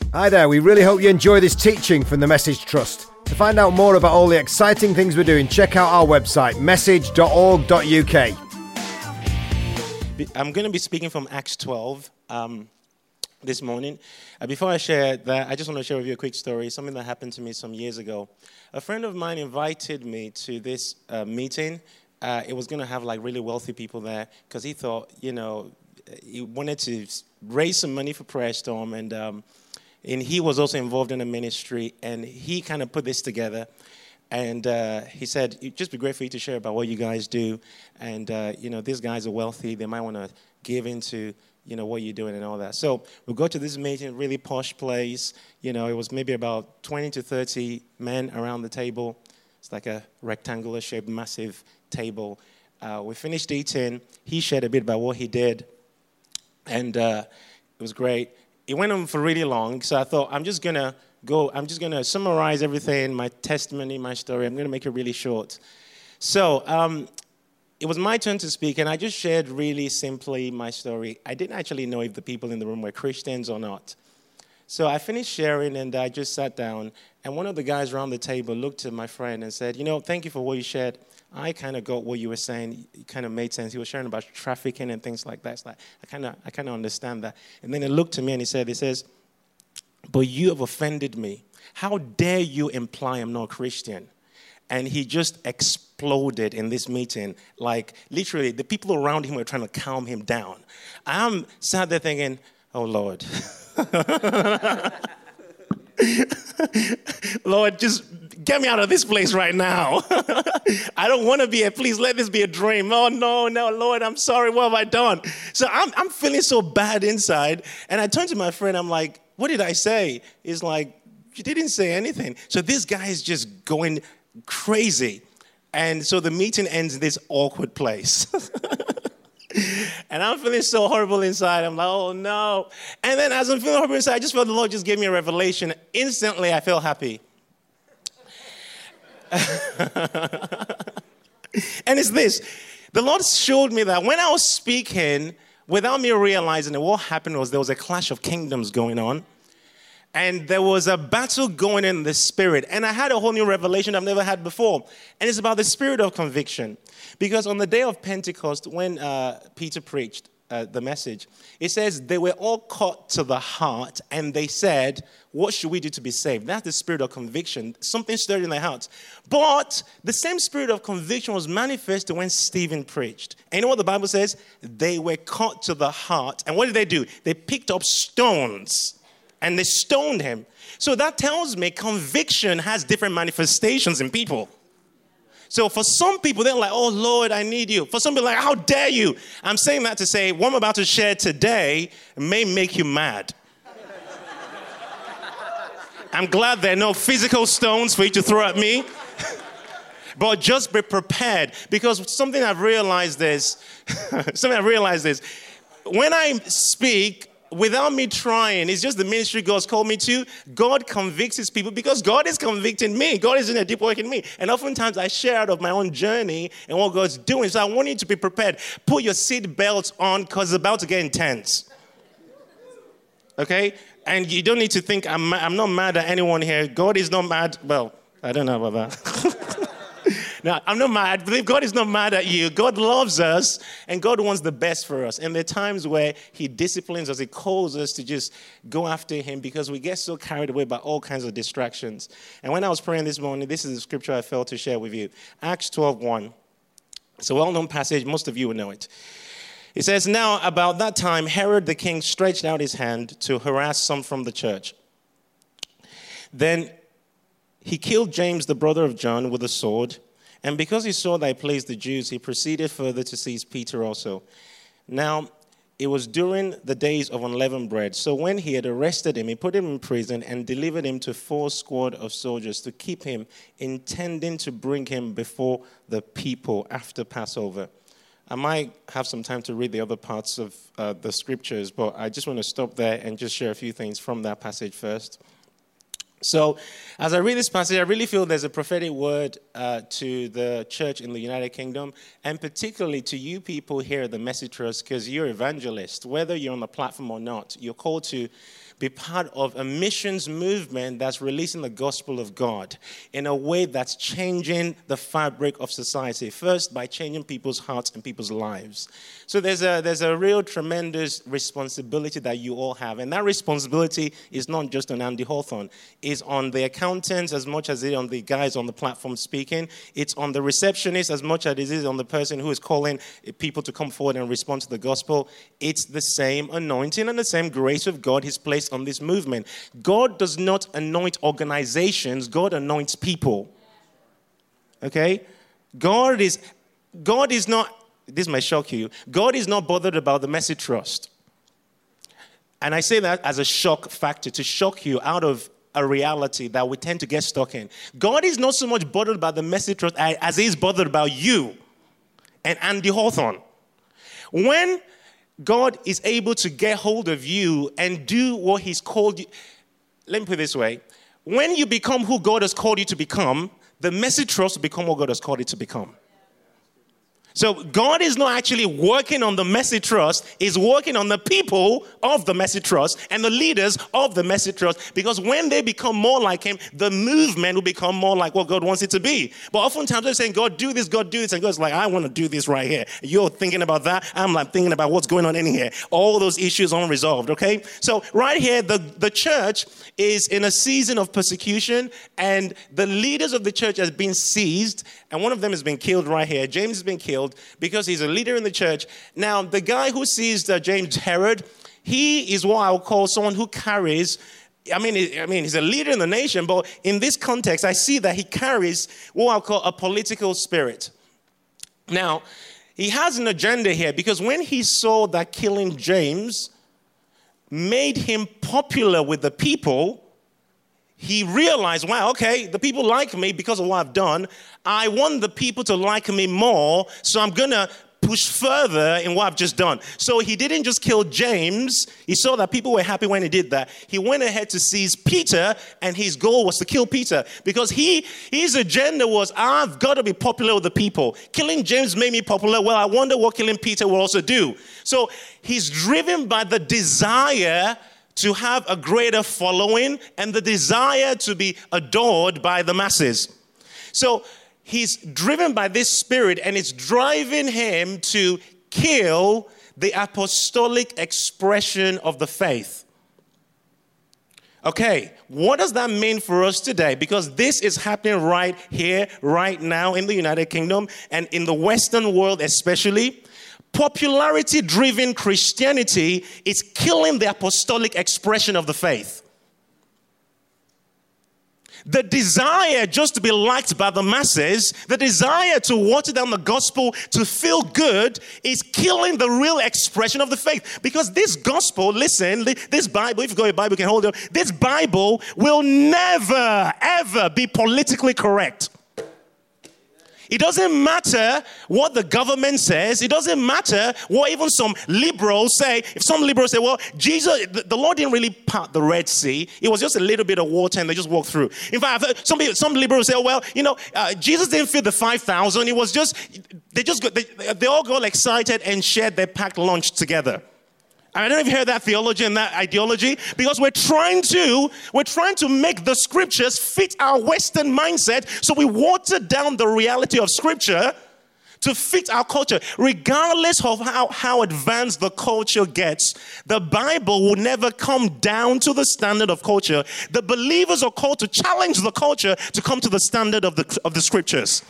Hi there, we really hope you enjoy this teaching from the Message Trust. To find out more about all the exciting things we're doing, check out our website, message.org.uk. I'm going to be speaking from Acts 12 this morning. Before I share that, I just want to share with you a quick story, something that happened to me some years ago. A friend of mine invited me to this meeting. It was going to have like really wealthy people there because he thought, he wanted to raise some money for Prayer Storm, and he was also involved in a ministry, and he kind of put this together. And he said, it'd just be great for you to share about what you guys do. And, these guys are wealthy. They might want to give into, what you're doing and all that. So we go to this meeting, really posh place. It was maybe about 20 to 30 men around the table. It's like a rectangular-shaped, massive table. We finished eating. He shared a bit about what he did. And it was great. It went on for really long, so I thought, I'm just going to summarize everything, my testimony, my story. I'm going to make it really short. So it was my turn to speak, and I just shared really simply my story. I didn't actually know if the people in the room were Christians or not. So I finished sharing, and I just sat down, and one of the guys around the table looked at my friend and said, thank you for what you shared. I kind of got what you were saying. It kind of made sense. He was sharing about trafficking and things like that. It's like, I kind of understand that. And then he looked to me and he says, but you have offended me. How dare you imply I'm not Christian? And he just exploded in this meeting. Like, literally, the people around him were trying to calm him down. I'm sat there thinking, oh, Lord. Lord, just get me out of this place right now. I don't want to be here. Please let this be a dream. Oh, no, Lord, I'm sorry. What have I done? So I'm feeling so bad inside. And I turned to my friend. I'm like, what did I say? He's like, you didn't say anything. So this guy is just going crazy. And so the meeting ends in this awkward place. And I'm feeling so horrible inside. I'm like, oh, no. And then as I'm feeling horrible inside, I just felt the Lord just gave me a revelation. Instantly, I felt happy. And it's this. The Lord showed me that when I was speaking, without me realizing it, what happened was there was a clash of kingdoms going on. And there was a battle going in the spirit. And I had a whole new revelation I've never had before. And it's about the spirit of conviction. Because on the day of Pentecost, when Peter preached the message, it says they were all caught to the heart. And they said, what should we do to be saved? That's the spirit of conviction. Something stirred in their hearts. But the same spirit of conviction was manifested when Stephen preached. And you know what the Bible says? They were caught to the heart. And what did they do? They picked up stones. And they stoned him. So that tells me conviction has different manifestations in people. So for some people, they're like, oh, Lord, I need you. For some people, like, how dare you? I'm saying that to say what I'm about to share today may make you mad. I'm glad there are no physical stones for you to throw at me. But just be prepared. Because something I've realized is, when I speak, without me trying, it's just the ministry God's called me to. God convicts his people because God is convicting me. God is in a deep work in me. And oftentimes I share out of my own journey and what God's doing. So I want you to be prepared. Put your seat belts on because it's about to get intense. Okay? And you don't need to think I'm not mad at anyone here. God is not mad. Well, I don't know about that. No, I'm not mad. I believe God is not mad at you. God loves us, and God wants the best for us. And there are times where he disciplines us. He calls us to just go after him because we get so carried away by all kinds of distractions. And when I was praying this morning, this is the scripture I felt to share with you. Acts 12:1. It's a well-known passage. Most of you will know it. It says, now about that time, Herod the king stretched out his hand to harass some from the church. Then he killed James, the brother of John, with a sword. And because he saw that he pleased the Jews, he proceeded further to seize Peter also. Now, it was during the days of unleavened bread. So when he had arrested him, he put him in prison and delivered him to 4 squad of soldiers to keep him, intending to bring him before the people after Passover. I might have some time to read the other parts of the scriptures, but I just want to stop there and just share a few things from that passage first. So as I read this passage, I really feel there's a prophetic word to the church in the United Kingdom, and particularly to you people here at the Message Trust, because you're evangelists. Whether you're on the platform or not, you're called to be part of a missions movement that's releasing the gospel of God in a way that's changing the fabric of society. First, by changing people's hearts and people's lives. So there's a real tremendous responsibility that you all have. And that responsibility is not just on Andy Hawthorne. It's on the accountants as much as it is on the guys on the platform speaking. It's on the receptionist as much as it is on the person who is calling people to come forward and respond to the gospel. It's the same anointing and the same grace of God He's placed on this movement. God does not anoint organizations. God anoints people. Okay? God is not, this may shock you, God is not bothered about the Message Trust. And I say that as a shock factor, to shock you out of a reality that we tend to get stuck in. God is not so much bothered about the Message Trust as He's bothered about you and Andy Hawthorne. When God is able to get hold of you and do what He's called you, let me put it this way. When you become who God has called you to become, the Message Trust will become what God has called it to become. So God is not actually working on the Message Trust. He's working on the people of the Message Trust and the leaders of the Message Trust. Because when they become more like Him, the movement will become more like what God wants it to be. But oftentimes they're saying, God, do this, God, do this. And God's like, I want to do this right here. You're thinking about that. I'm like thinking about what's going on in here. All those issues unresolved, okay? So right here, the church is in a season of persecution. And the leaders of the church has been seized. And one of them has been killed right here. James has been killed because he's a leader in the church. Now, the guy who seized James, Herod, he is what I would call someone who carries, I mean, he's a leader in the nation, but in this context, I see that he carries what I'll call a political spirit. Now, he has an agenda here because when he saw that killing James made him popular with the people, he realized, wow, okay, the people like me because of what I've done. I want the people to like me more, so I'm going to push further in what I've just done. So he didn't just kill James. He saw that people were happy when he did that. He went ahead to seize Peter, and his goal was to kill Peter because his agenda was, I've got to be popular with the people. Killing James made me popular. Well, I wonder what killing Peter will also do. So he's driven by the desire to have a greater following and the desire to be adored by the masses. So he's driven by this spirit, and it's driving him to kill the apostolic expression of the faith. Okay, what does that mean for us today? Because this is happening right here, right now in the United Kingdom and in the Western world especially. Popularity-driven Christianity is killing the apostolic expression of the faith. The desire just to be liked by the masses, the desire to water down the gospel, to feel good, is killing the real expression of the faith. Because this gospel, listen, this Bible, if you've got your Bible, you can hold it up. This Bible will never, ever be politically correct. It doesn't matter what the government says. It doesn't matter what even some liberals say. If some liberals say, well, Jesus, the Lord didn't really part the Red Sea. It was just a little bit of water and they just walked through. In fact, I've heard some liberals say, well, Jesus didn't feed the 5,000. It was just, they all got excited and shared their packed lunch together. I don't know if you heard that theology and that ideology, because we're trying to make the scriptures fit our Western mindset, so we water down the reality of scripture to fit our culture. Regardless of how advanced the culture gets, the Bible will never come down to the standard of culture. The believers are called to challenge the culture to come to the standard of the scriptures.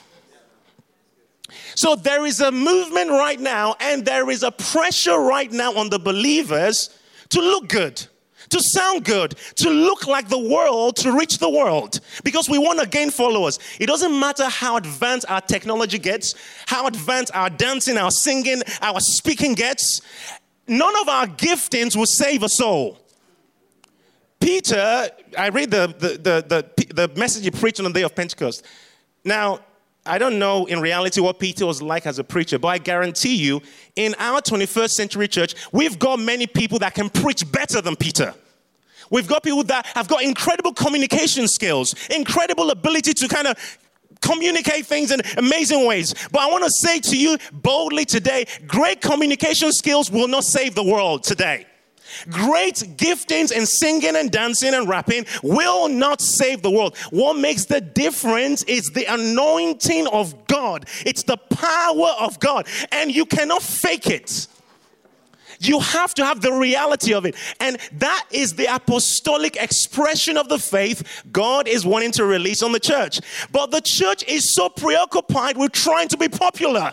So there is a movement right now, and there is a pressure right now on the believers to look good, to sound good, to look like the world, to reach the world, because we want to gain followers. It doesn't matter how advanced our technology gets, how advanced our dancing, our singing, our speaking gets. None of our giftings will save a soul. Peter, I read the message he preached on the day of Pentecost. Now, I don't know in reality what Peter was like as a preacher, but I guarantee you, in our 21st century church, we've got many people that can preach better than Peter. We've got people that have got incredible communication skills, incredible ability to kind of communicate things in amazing ways. But I want to say to you boldly today, great communication skills will not save the world today. Great giftings in singing and dancing and rapping will not save the world. What makes the difference is the anointing of God. It's the power of God. And you cannot fake it. You have to have the reality of it. And that is the apostolic expression of the faith God is wanting to release on the church. But the church is so preoccupied with trying to be popular.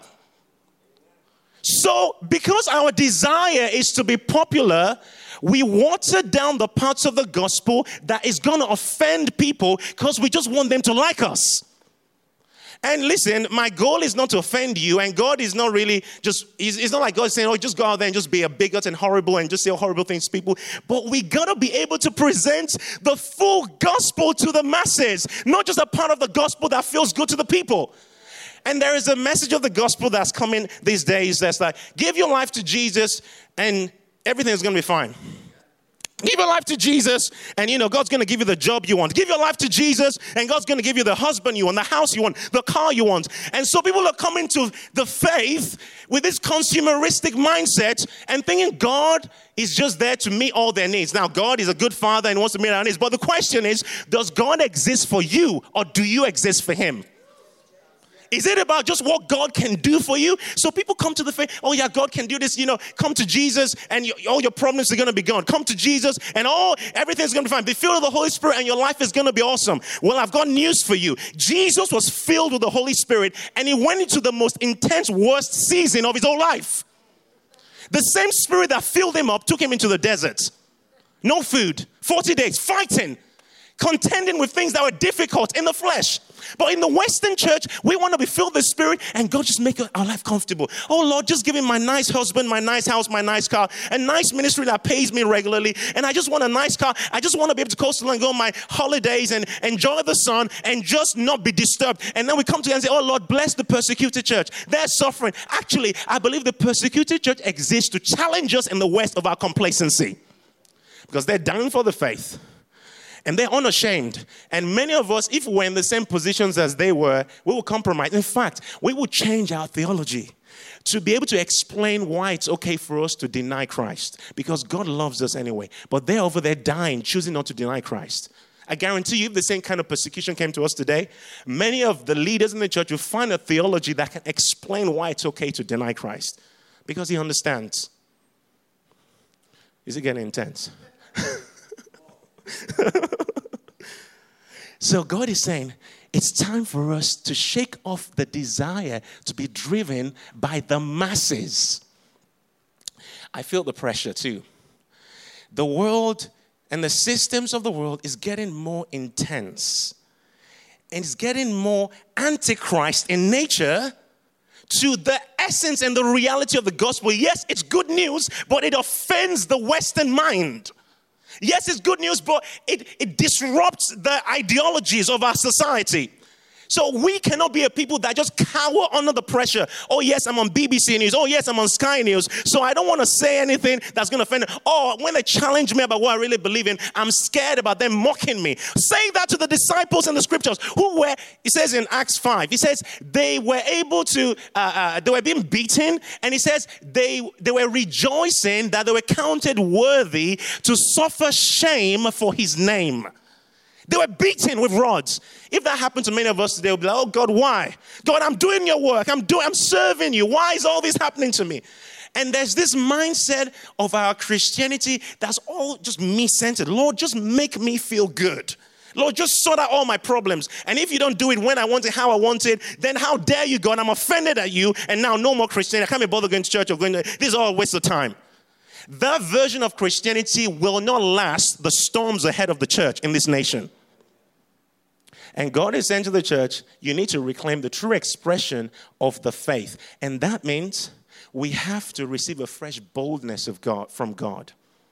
So, because our desire is to be popular, we water down the parts of the gospel that is going to offend people because we just want them to like us. And listen, my goal is not to offend you, and God is not really just, it's not like God saying, oh, just go out there and just be a bigot and horrible and just say horrible things to people. But we got to be able to present the full gospel to the masses, not just a part of the gospel that feels good to the people. And there is a message of the gospel that's coming these days that's like, give your life to Jesus and everything is going to be fine. Give your life to Jesus and, God's going to give you the job you want. Give your life to Jesus and God's going to give you the husband you want, the house you want, the car you want. And so people are coming to the faith with this consumeristic mindset and thinking God is just there to meet all their needs. Now, God is a good father and wants to meet our needs. But the question is, does God exist for you or do you exist for him? Is it about just what God can do for you? So people come to the faith, oh yeah, God can do this, come to Jesus and all your problems are going to be gone. Come to Jesus and everything's going to be fine. Be filled with the Holy Spirit and your life is going to be awesome. Well, I've got news for you. Jesus was filled with the Holy Spirit and he went into the most intense, worst season of his whole life. The same Spirit that filled him up took him into the desert. No food, 40 days, fighting, contending with things that were difficult in the flesh. But in the Western church, we want to be filled with the Spirit and God just make our life comfortable. Oh Lord, just give me my nice husband, my nice house, my nice car, a nice ministry that pays me regularly. And I just want a nice car. I just want to be able to coast and go on my holidays and enjoy the sun and just not be disturbed. And then we come together and say, oh Lord, bless the persecuted church. They're suffering. Actually, I believe the persecuted church exists to challenge us in the West of our complacency. Because they're down for the faith. And they're unashamed. And many of us, if we're in the same positions as they were, we will compromise. In fact, we will change our theology to be able to explain why it's okay for us to deny Christ. Because God loves us anyway. But they're over there dying, choosing not to deny Christ. I guarantee you, if the same kind of persecution came to us today, many of the leaders in the church will find a theology that can explain why it's okay to deny Christ. Because he understands. Is it getting intense? So God is saying, it's time for us to shake off the desire to be driven by the masses. I feel the pressure too. The world and the systems of the world is getting more intense. And it's getting more antichrist in nature to the essence and the reality of the gospel. Yes, it's good news, but it offends the Western mind. Yes, it's good news, but it disrupts the ideologies of our society. So we cannot be a people that just cower under the pressure. Oh, yes, I'm on BBC News. Oh, yes, I'm on Sky News. So I don't want to say anything that's going to offend. Oh, when they challenge me about what I really believe in, I'm scared about them mocking me. Say that to the disciples in the scriptures who were, it says in Acts 5, he says they were able to, they were being beaten. And he says they were rejoicing that they were counted worthy to suffer shame for his name. They were beaten with rods. If that happened to many of us today, we'll be like, oh God, why? God, I'm doing your work. I'm serving you. Why is all this happening to me? And there's this mindset of our Christianity that's all just me-centered. Lord, just make me feel good. Lord, just sort out all my problems. And if you don't do it when I want it, how I want it, then how dare you, God? I'm offended at you. And now no more Christianity. I can't be bothered going to church or going to, this is all a waste of time. That version of Christianity will not last the storms ahead of the church in this nation. And God is saying to the church, you need to reclaim the true expression of the faith. And that means we have to receive a fresh boldness of God from God.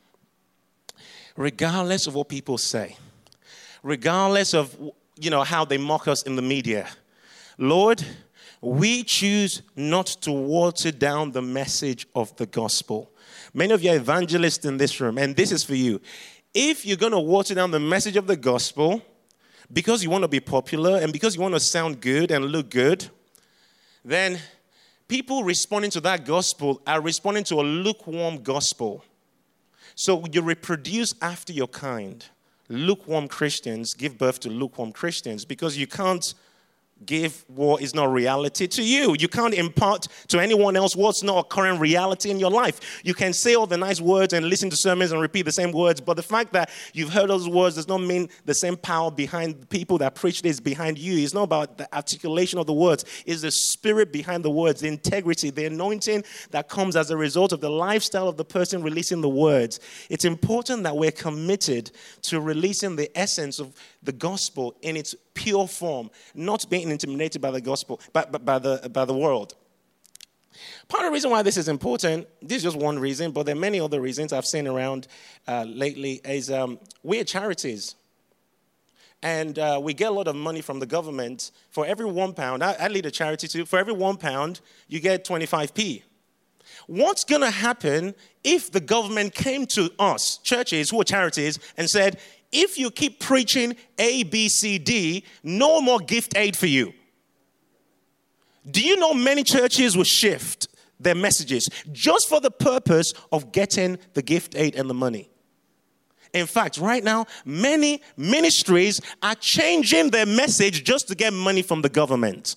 Regardless of what people say. Regardless of, how they mock us in the media. Lord, we choose not to water down the message of the gospel. Many of you are evangelists in this room, and this is for you. If you're going to water down the message of the gospel because you want to be popular and because you want to sound good and look good, then people responding to that gospel are responding to a lukewarm gospel. So you reproduce after your kind. Lukewarm Christians give birth to lukewarm Christians because you can't give what is not reality to you. You can't impart to anyone else what's not a current reality in your life. You can say all the nice words and listen to sermons and repeat the same words, but the fact that you've heard those words does not mean the same power behind the people that preach this behind you. It's not about the articulation of the words. It's the spirit behind the words, the integrity, the anointing that comes as a result of the lifestyle of the person releasing the words. It's important that we're committed to releasing the essence of the gospel in its pure form, not being intimidated by the gospel, by the world. Part of the reason why this is important, this is just one reason, but there are many other reasons I've seen around lately, is we're charities. And we get a lot of money from the government. For every £1, I lead a charity too, for every £1, you get 25p. What's going to happen if the government came to us, churches who are charities, and said, if you keep preaching A, B, C, D, no more gift aid for you? Do you know many churches will shift their messages just for the purpose of getting the gift aid and the money? In fact, right now, many ministries are changing their message just to get money from the government.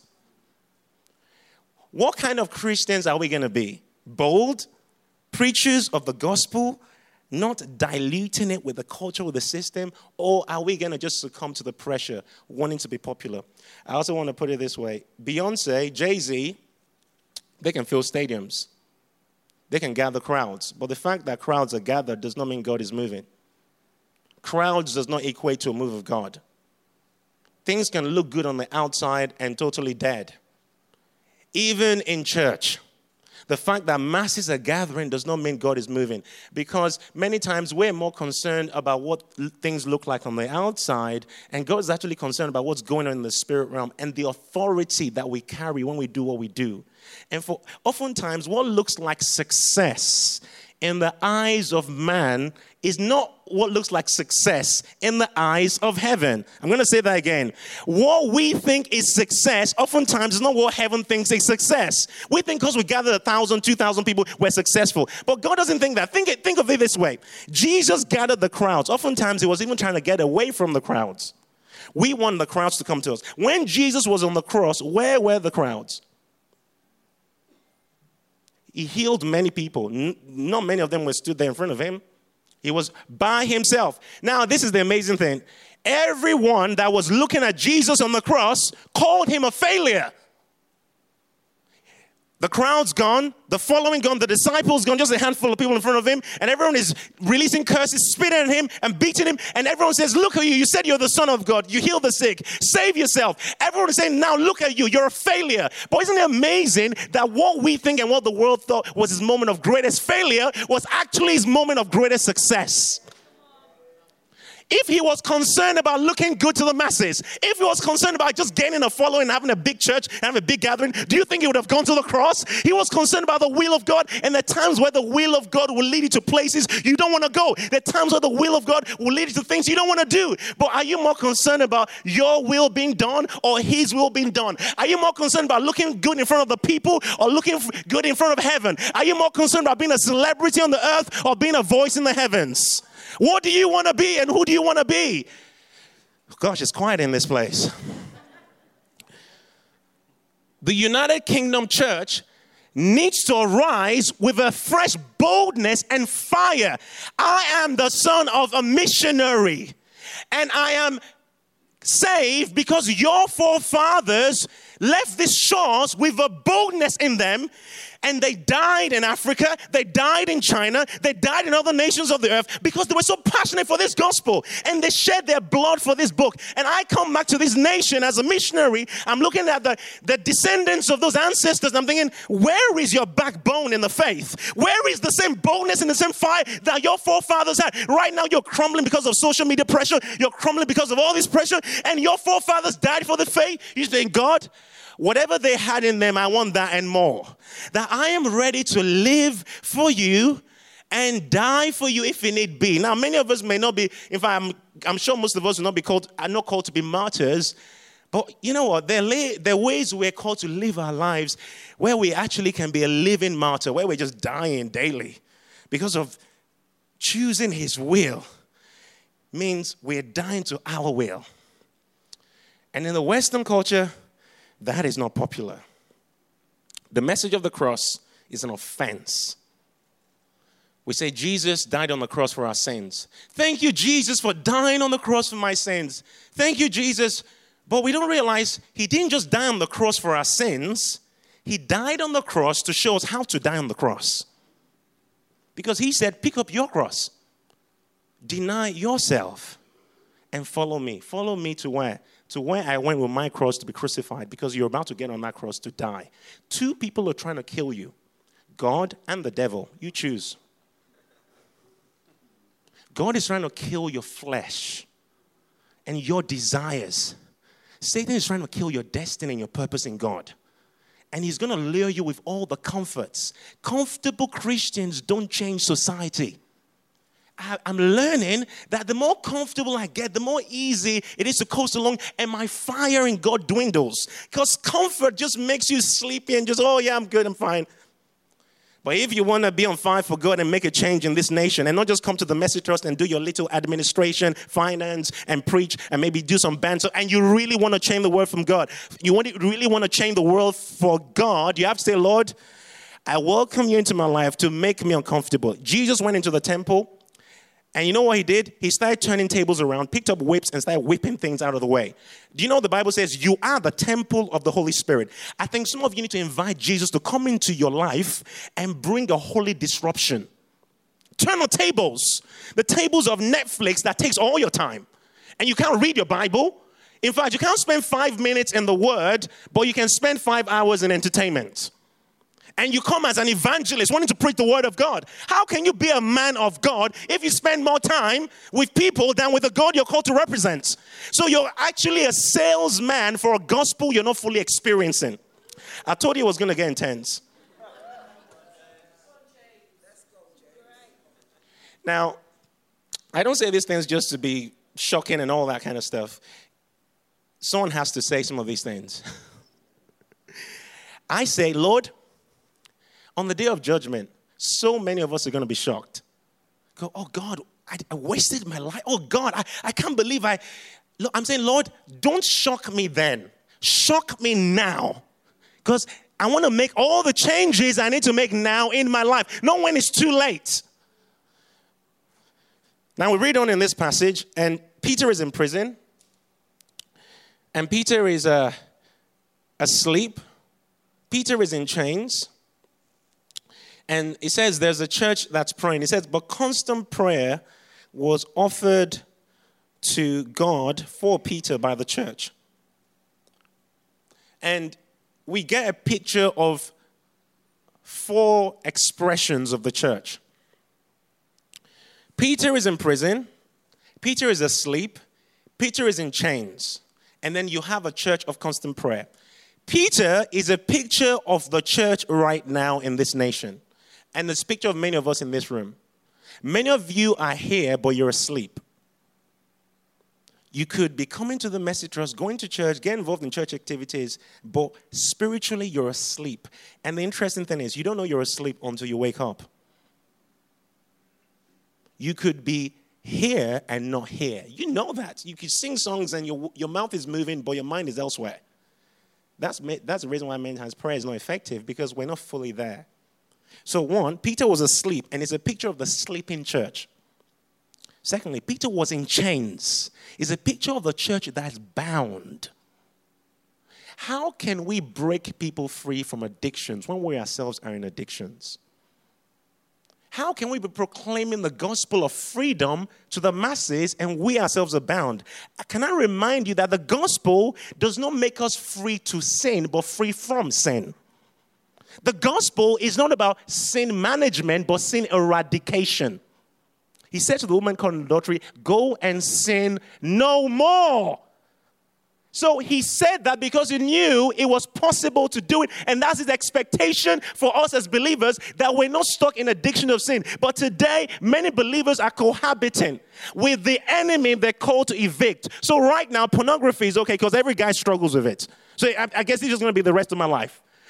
What kind of Christians are we going to be? Bold, preachers of the gospel, not diluting it with the culture of the system, or are we going to just succumb to the pressure, wanting to be popular? I also want to put it this way. Beyonce, Jay-Z, they can fill stadiums. They can gather crowds. But the fact that crowds are gathered does not mean God is moving. Crowds does not equate to a move of God. Things can look good on the outside and totally dead. Even in church. The fact that masses are gathering does not mean God is moving, because many times we're more concerned about what things look like on the outside, and God is actually concerned about what's going on in the spirit realm and the authority that we carry when we do what we do. And for oftentimes what looks like success in the eyes of man is not what looks like success in the eyes of heaven. I'm going to say that again. What we think is success oftentimes is not what heaven thinks is success. We think because we gathered 1,000, 2,000 people, we're successful. But God doesn't think that. Think of it this way. Jesus gathered the crowds. Oftentimes he was even trying to get away from the crowds. We want the crowds to come to us. When Jesus was on the cross, where were the crowds? He healed many people. Not many of them were stood there in front of him. He was by himself. Now, this is the amazing thing. Everyone that was looking at Jesus on the cross called him a failure. The crowd's gone, the following gone, the disciples gone, just a handful of people in front of him, and everyone is releasing curses, spitting at him and beating him, and everyone says, look at you, you said you're the Son of God, you heal the sick, save yourself. Everyone is saying, now look at you, you're a failure. But isn't it amazing that what we think and what the world thought was his moment of greatest failure was actually his moment of greatest success? If he was concerned about looking good to the masses, if he was concerned about just gaining a following and having a big church and having a big gathering, do you think he would have gone to the cross? He was concerned about the will of God, and there are times where the will of God will lead you to places you don't want to go. There are times where the will of God will lead you to things you don't want to do. But are you more concerned about your will being done or his will being done? Are you more concerned about looking good in front of the people or looking good in front of heaven? Are you more concerned about being a celebrity on the earth or being a voice in the heavens? What do you want to be and who do you want to be? Gosh, it's quiet in this place. The United Kingdom Church needs to arise with a fresh boldness and fire. I am the son of a missionary, and I am saved because your forefathers left these shores with a boldness in them, and they died in Africa, they died in China, they died in other nations of the earth because they were so passionate for this gospel, and they shed their blood for this book. And I come back to this nation as a missionary, I'm looking at the descendants of those ancestors, I'm thinking, where is your backbone in the faith? Where is the same boldness and the same fire that your forefathers had? Right now you're crumbling because of social media pressure, you're crumbling because of all this pressure, and your forefathers died for the faith. You think, God, whatever they had in them, I want that and more. That I am ready to live for you and die for you if it need be. Now, many of us may not be, in fact, I'm sure most of us will not be called, are not called to be martyrs. But you know what? There are ways we're called to live our lives where we actually can be a living martyr, where we're just dying daily because of choosing his will means we're dying to our will. And in the Western culture, that is not popular. The message of the cross is an offense. We say Jesus died on the cross for our sins. Thank you, Jesus, for dying on the cross for my sins. Thank you, Jesus. But we don't realize he didn't just die on the cross for our sins. He died on the cross to show us how to die on the cross. Because he said, pick up your cross. Deny yourself and follow me. Follow me to where? To where I went with my cross to be crucified, because you're about to get on that cross to die. Two people are trying to kill you. God and the devil. You choose. God is trying to kill your flesh and your desires. Satan is trying to kill your destiny and your purpose in God. And he's going to lure you with all the comforts. Comfortable Christians don't change society. I'm learning that the more comfortable I get, the more easy it is to coast along, and my fire in God dwindles. Because comfort just makes you sleepy and just, oh yeah, I'm good, I'm fine. But if you want to be on fire for God and make a change in this nation, and not just come to the Message Trust and do your little administration, finance, and preach, and maybe do some banter, and you really want to change the world from God, really want to change the world for God, you have to say, Lord, I welcome you into my life to make me uncomfortable. Jesus went into the temple. And you know what he did? He started turning tables around, picked up whips, and started whipping things out of the way. Do you know the Bible says you are the temple of the Holy Spirit? I think some of you need to invite Jesus to come into your life and bring a holy disruption. Turn on tables. The tables of Netflix that takes all your time. And you can't read your Bible. In fact, you can't spend 5 minutes in the Word, but you can spend 5 hours in entertainment. And you come as an evangelist wanting to preach the word of God. How can you be a man of God if you spend more time with people than with the God you're called to represent? So you're actually a salesman for a gospel you're not fully experiencing. I told you it was going to get intense. Now, I don't say these things just to be shocking and all that kind of stuff. Someone has to say some of these things. I say, Lord, on the day of judgment, so many of us are going to be shocked. Go, oh God, I wasted my life. Oh God, I can't believe I'm saying, Lord, don't shock me then. Shock me now. Because I want to make all the changes I need to make now in my life. Not when it's too late. Now we read on in this passage, and Peter is in prison. And Peter is asleep. Peter is in chains. And it says there's a church that's praying. It says, but constant prayer was offered to God for Peter by the church. And we get a picture of 4 expressions of the church. Peter is in prison. Peter is asleep. Peter is in chains. And then you have a church of constant prayer. Peter is a picture of the church right now in this nation. And this picture of many of us in this room. Many of you are here, but you're asleep. You could be coming to the Message Trust, going to church, get involved in church activities, but spiritually you're asleep. And the interesting thing is, you don't know you're asleep until you wake up. You could be here and not here. You know that. You could sing songs and your mouth is moving, but your mind is elsewhere. That's the reason why many times prayer is not effective, because we're not fully there. So 1, Peter was asleep, and it's a picture of the sleeping church. Secondly, Peter was in chains. It's a picture of the church that's bound. How can we break people free from addictions when we ourselves are in addictions? How can we be proclaiming the gospel of freedom to the masses and we ourselves are bound? Can I remind you that the gospel does not make us free to sin, but free from sin? The gospel is not about sin management, but sin eradication. He said to the woman caught in adultery, go and sin no more. So he said that because he knew it was possible to do it. And that's his expectation for us as believers, that we're not stuck in addiction of sin. But today, many believers are cohabiting with the enemy they're called to evict. So right now, pornography is okay because every guy struggles with it. So I guess it's just going to be the rest of my life.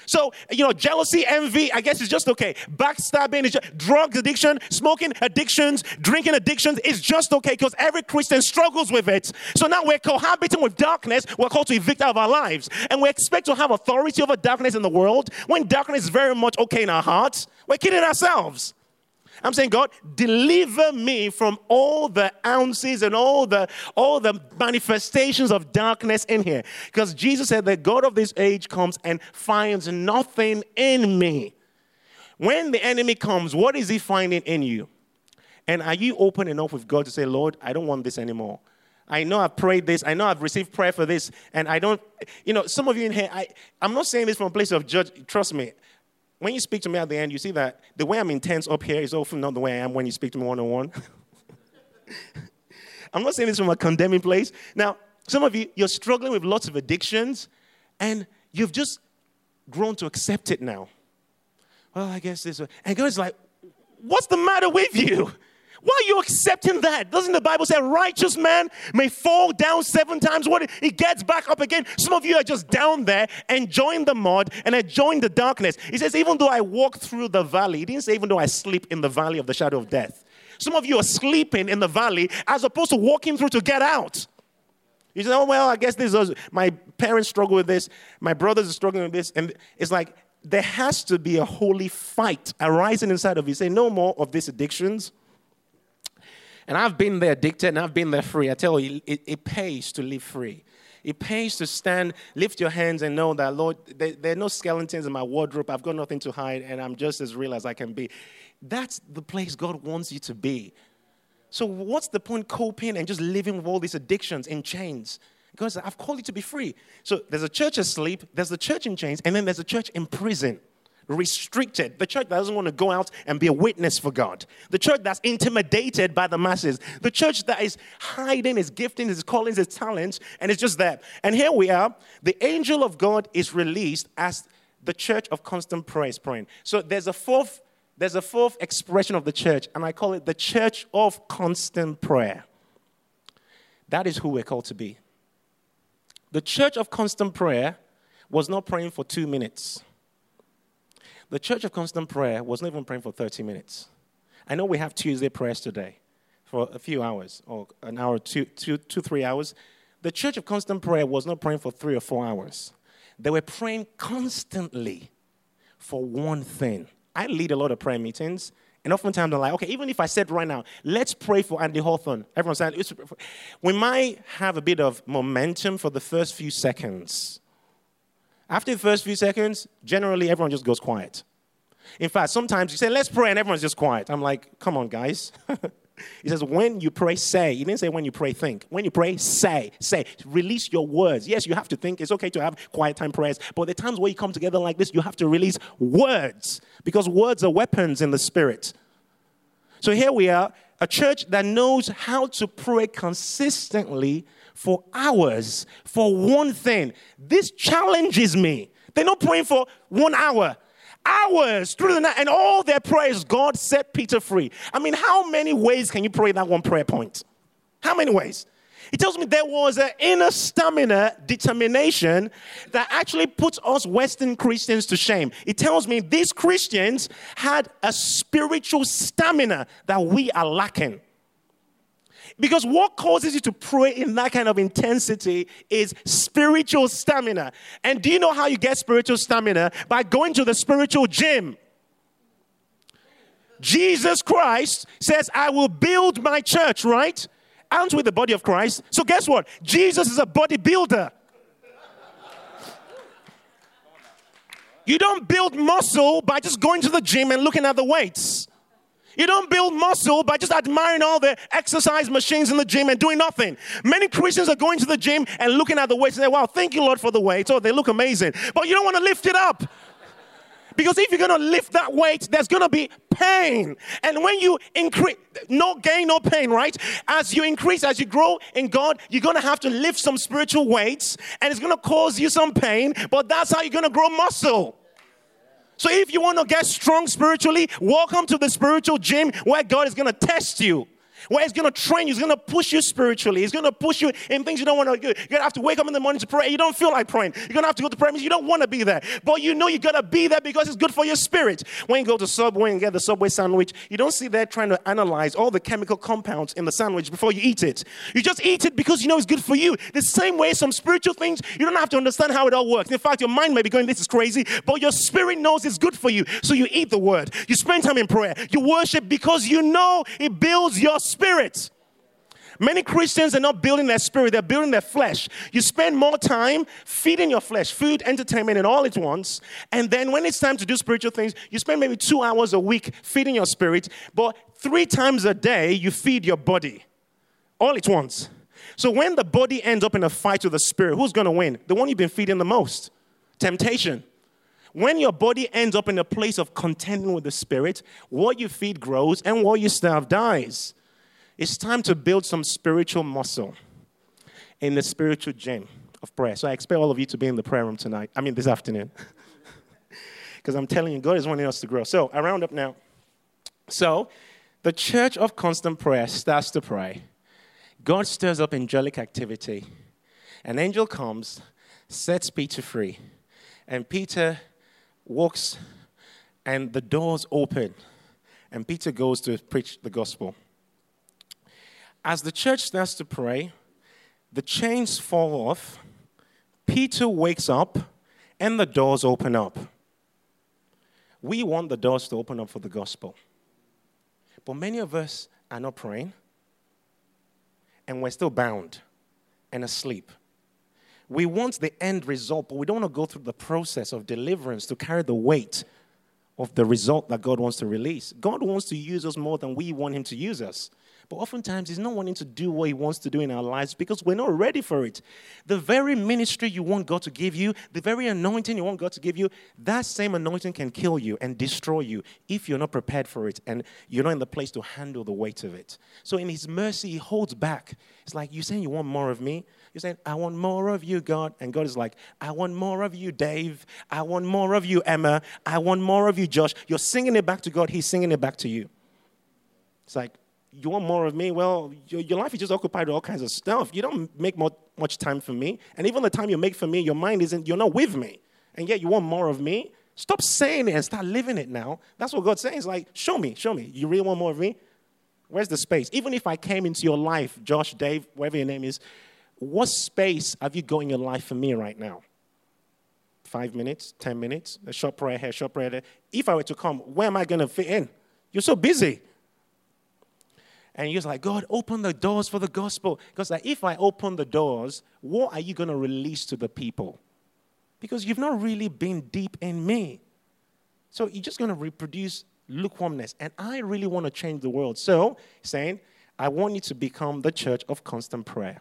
So, jealousy, envy, I guess it's just okay. Backstabbing, drug addiction, smoking addictions, drinking addictions is just okay because every Christian struggles with it. So now we're cohabiting with darkness. We're called to evict out of our lives. And we expect to have authority over darkness in the world when darkness is very much okay in our hearts. We're kidding ourselves. I'm saying, God, deliver me from all the ounces and all the manifestations of darkness in here. Because Jesus said that God of this age comes and finds nothing in me. When the enemy comes, what is he finding in you? And are you open enough with God to say, Lord, I don't want this anymore. I know I've prayed this. I know I've received prayer for this. And I don't, some of you in here, I'm not saying this from a place of judge. Trust me. When you speak to me at the end, you see that the way I'm intense up here is often not the way I am when you speak to me one-on-one. I'm not saying this from a condemning place. Now, some of you, you're struggling with lots of addictions, and you've just grown to accept it now. Well, I guess this. And God's like, what's the matter with you? Why are you accepting that? Doesn't the Bible say righteous man may fall down 7 times? What? He gets back up again. Some of you are just down there enjoying the mud and enjoying the darkness. He says, even though I walk through the valley, he didn't say even though I sleep in the valley of the shadow of death. Some of you are sleeping in the valley as opposed to walking through to get out. You say, oh, well, I guess my parents struggle with this. My brothers are struggling with this. And it's like there has to be a holy fight arising inside of you. Say, no more of these addictions. And I've been there addicted and I've been there free. I tell you, it pays to live free. It pays to stand, lift your hands and know that, Lord, there are no skeletons in my wardrobe. I've got nothing to hide and I'm just as real as I can be. That's the place God wants you to be. So what's the point coping and just living with all these addictions in chains? Because I've called you to be free. So there's a church asleep, there's a church in chains, and then there's a church in prison. Restricted. The church that doesn't want to go out and be a witness for God. The church that's intimidated by the masses. The church that is hiding his giftings, his callings, his talents, and it's just that. And here we are. The angel of God is released as the church of constant praise praying. So there's a fourth expression of the church, and I call it the church of constant prayer. That is who we're called to be. The church of constant prayer was not praying for 2 minutes. The church of constant prayer was not even praying for 30 minutes. I know we have Tuesday prayers today for a few hours, or an hour, 3 hours. The church of constant prayer was not praying for 3 or 4 hours. They were praying constantly for one thing. I lead a lot of prayer meetings, and oftentimes I'm like, okay, even if I said right now, let's pray for Andy Hawthorne. Everyone's saying, we might have a bit of momentum for the first few seconds. After the first few seconds, generally everyone just goes quiet. In fact, sometimes you say, let's pray, and everyone's just quiet. I'm like, come on, guys. He says, when you pray, say. He didn't say when you pray, think. When you pray, say. Say. Release your words. Yes, you have to think. It's okay to have quiet time prayers. But the times where you come together like this, you have to release words. Because words are weapons in the spirit. So here we are, a church that knows how to pray consistently for hours, for one thing. This challenges me. They're not praying for 1 hour. Hours through the night. And all their prayers, God set Peter free. I mean, how many ways can you pray that one prayer point? How many ways? He tells me there was an inner stamina, determination that actually puts us Western Christians to shame. It tells me these Christians had a spiritual stamina that we are lacking. Because what causes you to pray in that kind of intensity is spiritual stamina. And do you know how you get spiritual stamina? By going to the spiritual gym. Jesus Christ says, I will build my church, right? Aren't we the body of Christ? So guess what? Jesus is a bodybuilder. You don't build muscle by just going to the gym and looking at the weights. You don't build muscle by just admiring all the exercise machines in the gym and doing nothing. Many Christians are going to the gym and looking at the weights and say, wow, thank you, Lord, for the weights. Oh, they look amazing. But you don't want to lift it up. Because if you're going to lift that weight, there's going to be pain. And when you increase, no gain, no pain, right? As you increase, as you grow in God, you're going to have to lift some spiritual weights. And it's going to cause you some pain. But that's how you're going to grow muscle. So if you want to get strong spiritually, welcome to the spiritual gym where God is going to test you. Where it's going to train you, it's going to push you spiritually. It's going to push you in things you don't want to do. You're going to have to wake up in the morning to pray. You don't feel like praying. You're going to have to go to prayer. You don't want to be there. But you know you're going to be there because it's good for your spirit. When you go to Subway and get the Subway sandwich, you don't sit there trying to analyze all the chemical compounds in the sandwich before you eat it. You just eat it because you know it's good for you. The same way some spiritual things, you don't have to understand how it all works. In fact, your mind may be going, this is crazy, but your spirit knows it's good for you. So you eat the word. You spend time in prayer. You worship because you know it builds your spirit. Many Christians are not building their spirit, they're building their flesh. You spend more time feeding your flesh, food, entertainment, and all at once. And then when it's time to do spiritual things, you spend maybe 2 hours a week feeding your spirit, but 3 times a day you feed your body, all at once. So when the body ends up in a fight with the spirit, who's going to win? The one you've been feeding the most. Temptation. When your body ends up in a place of contending with the spirit, what you feed grows and what you starve dies. It's time to build some spiritual muscle in the spiritual gym of prayer. So I expect all of you to be in the prayer room this afternoon. Because I'm telling you, God is wanting us to grow. So I round up now. So the church of constant prayer starts to pray. God stirs up angelic activity. An angel comes, sets Peter free. And Peter walks and the doors open. And Peter goes to preach the gospel. As the church starts to pray, the chains fall off, Peter wakes up, and the doors open up. We want the doors to open up for the gospel. But many of us are not praying, and we're still bound and asleep. We want the end result, but we don't want to go through the process of deliverance to carry the weight of the result that God wants to release. God wants to use us more than we want him to use us. But oftentimes, he's not wanting to do what he wants to do in our lives because we're not ready for it. The very ministry you want God to give you, the very anointing you want God to give you, that same anointing can kill you and destroy you if you're not prepared for it and you're not in the place to handle the weight of it. So in his mercy, he holds back. It's like, you're saying you want more of me? You're saying, I want more of you, God. And God is like, I want more of you, Dave. I want more of you, Emma. I want more of you, Josh. You're singing it back to God. He's singing it back to you. It's like, you want more of me? Well, your life is just occupied with all kinds of stuff. You don't make much time for me. And even the time you make for me, your mind you're not with me. And yet you want more of me? Stop saying it and start living it now. That's what God's saying. It's like, show me. You really want more of me? Where's the space? Even if I came into your life, Josh, Dave, whatever your name is, what space have you got in your life for me right now? 5 minutes, 10 minutes, a short prayer here, short prayer there. If I were to come, where am I going to fit in? You're so busy. And you're like, God, open the doors for the gospel. Because like, if I open the doors, what are you going to release to the people? Because you've not really been deep in me. So you're just going to reproduce lukewarmness. And I really want to change the world. So, saying, I want you to become the church of constant prayer.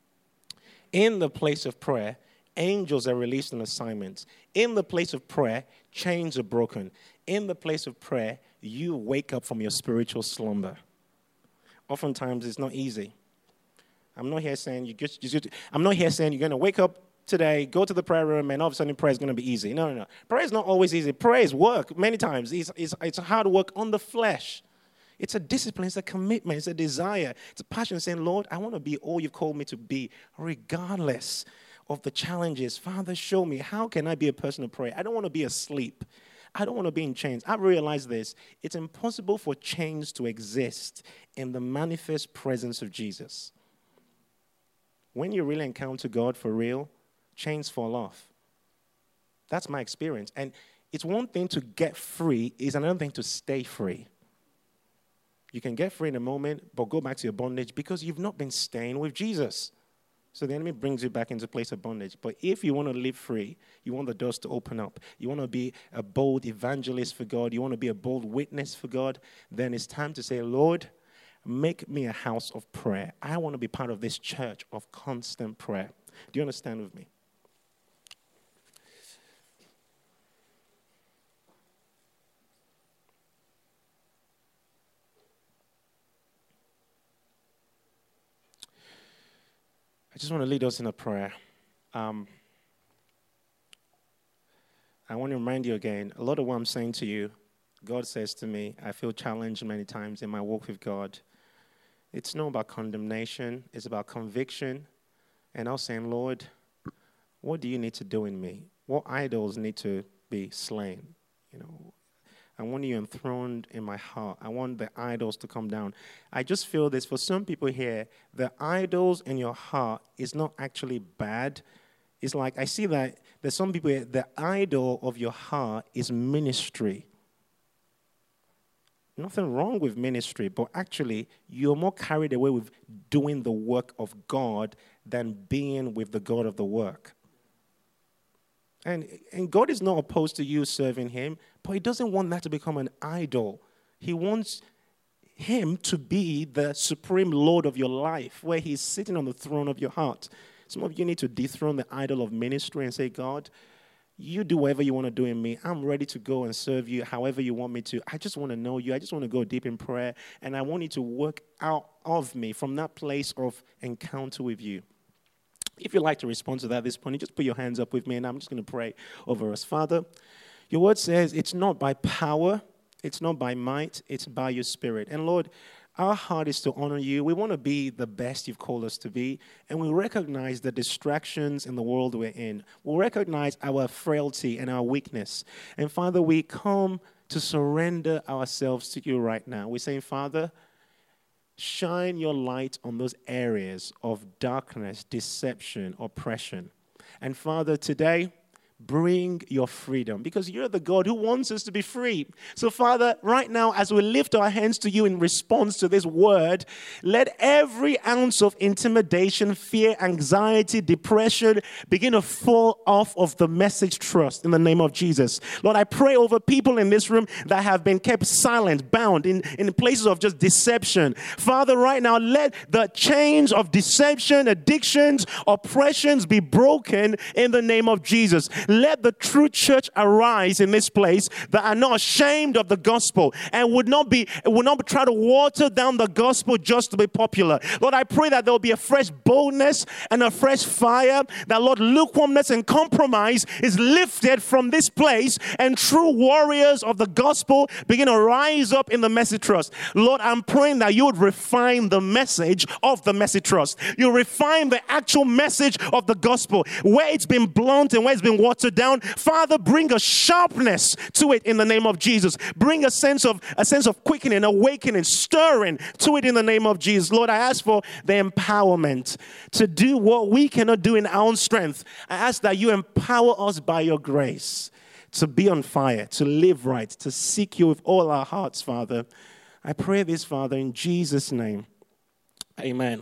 In the place of prayer, angels are released on assignments. In the place of prayer, chains are broken. In the place of prayer, you wake up from your spiritual slumber. Oftentimes, it's not easy. I'm not here saying I'm not here saying you're going to wake up today, go to the prayer room, and all of a sudden prayer is going to be easy. No. Prayer is not always easy. Prayer is work many times. It's hard work on the flesh. It's a discipline. It's a commitment. It's a desire. It's a passion saying, Lord, I want to be all you've called me to be, regardless of the challenges. Father, show me. How can I be a person of prayer? I don't want to be asleep. I don't want to be in chains. I've realized this. It's impossible for chains to exist in the manifest presence of Jesus. When you really encounter God for real, chains fall off. That's my experience. And it's one thing to get free, it's another thing to stay free. You can get free in a moment, but go back to your bondage because you've not been staying with Jesus. So the enemy brings you back into a place of bondage. But if you want to live free, you want the doors to open up, you want to be a bold evangelist for God, you want to be a bold witness for God, then it's time to say, Lord, make me a house of prayer. I want to be part of this church of constant prayer. Do you understand with me? I just want to lead us in a prayer. I want to remind you again, a lot of what I'm saying to you, God says to me, I feel challenged many times in my walk with God. It's not about condemnation. It's about conviction. And I was saying, Lord, what do you need to do in me? What idols need to be slain? You know, I want you enthroned in my heart. I want the idols to come down. I just feel this for some people here, the idols in your heart is not actually bad. It's like I see that there's some people here, the idol of your heart is ministry. Nothing wrong with ministry, but actually you're more carried away with doing the work of God than being with the God of the work. And God is not opposed to you serving him, but he doesn't want that to become an idol. He wants him to be the supreme Lord of your life, where he's sitting on the throne of your heart. Some of you need to dethrone the idol of ministry and say, God, you do whatever you want to do in me. I'm ready to go and serve you however you want me to. I just want to know you. I just want to go deep in prayer. And I want you to work out of me from that place of encounter with you. If you'd like to respond to that at this point, you just put your hands up with me and I'm just going to pray over us. Father, your word says it's not by power, it's not by might, it's by your spirit. And Lord, our heart is to honor you. We want to be the best you've called us to be. And we recognize the distractions in the world we're in. We recognize our frailty and our weakness. And Father, we come to surrender ourselves to you right now. We're saying, Father, shine your light on those areas of darkness, deception, oppression. And Father, today, bring your freedom, because you're the God who wants us to be free. So Father, right now, as we lift our hands to you in response to this word, let every ounce of intimidation, fear, anxiety, depression begin to fall off of the Message Trust in the name of Jesus. Lord, I pray over people in this room that have been kept silent, bound in places of just deception. Father, right now, let the chains of deception, addictions, oppressions be broken in the name of Jesus. Let the true church arise in this place that are not ashamed of the gospel and would not try to water down the gospel just to be popular. Lord, I pray that there will be a fresh boldness and a fresh fire, that Lord, lukewarmness and compromise is lifted from this place and true warriors of the gospel begin to rise up in the Message Trust. Lord, I'm praying that you would refine the message of the Message Trust. You refine the actual message of the gospel where it's been blunt and where it's been watered down. Father, bring a sharpness to it in the name of Jesus. Bring a sense of quickening, awakening, stirring to it in the name of Jesus. Lord, I ask for the empowerment to do what we cannot do in our own strength. I ask that you empower us by your grace to be on fire, to live right, to seek you with all our hearts, Father. I pray this, Father, in Jesus' name. Amen.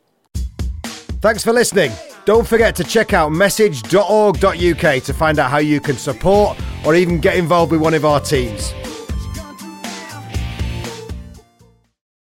Thanks for listening. Don't forget to check out message.org.uk to find out how you can support or even get involved with one of our teams.